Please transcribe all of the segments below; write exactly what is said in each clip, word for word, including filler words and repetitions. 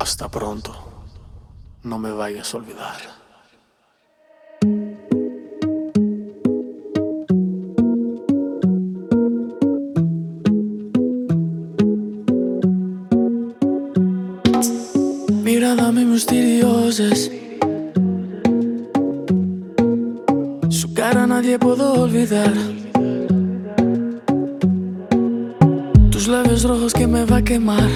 Hasta pronto, no me vayas a olvidar. Mirada misteriosa, su cara nadie pudo olvidar. Tus labios rojos que me va a quemar.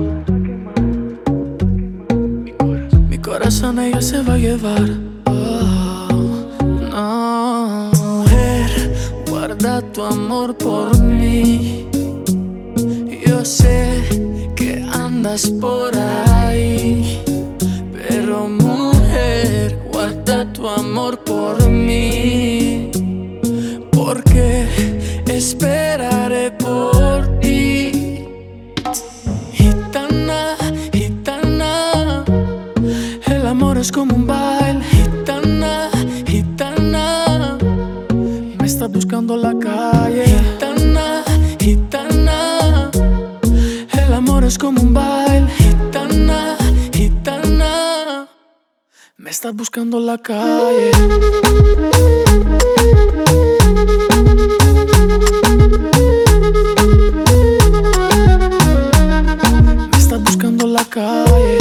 Mi corazón ella se va a llevar. Oh, no, mujer, guarda tu amor por mí. Yo sé que andas por ahí, pero mujer, guarda tu amor por mí, porque esperaré por ti. Gitana, gitana, el amor es como un baile. Gitana, gitana, me está buscando la calle. Gitana, gitana, el amor es como un baile. Gitana, gitana, me está buscando la calle. Me está buscando la calle.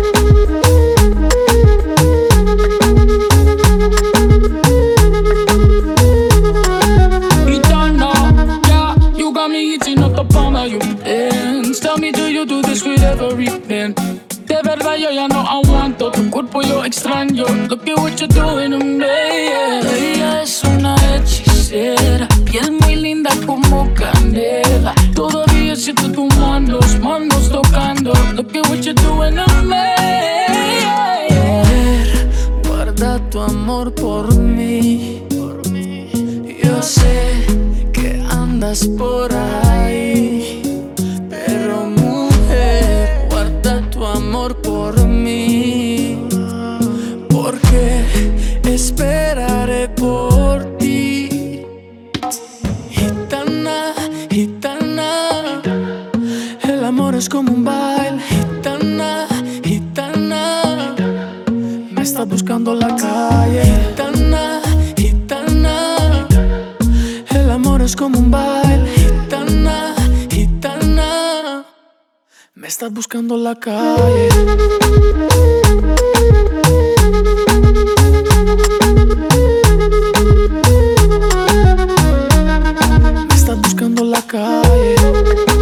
Gitana, yeah, you got me eating up the palm of your hands. Tell me, do you do this with every pen? De verdad yo ya no aguanto, tu cuerpo yo extraño. Look at what you're doing to me, yeah. Ella es una hechicera, piel muy linda como canela. Todavía siento tus manos, manos tocando. Look at what you're doing to me, yeah. Mujer, guarda tu amor por mí. Yo sé que andas por ahí, pero mujer, guarda tu amor por mí, porque esperaré por ti. Gitana, gitana, el amor es como un baile. Gitana, gitana, me está buscando la calle. Gitana, gitana, el amor es como un baile. Gitana, gitana, me está buscando la calle. Me está buscando la calle.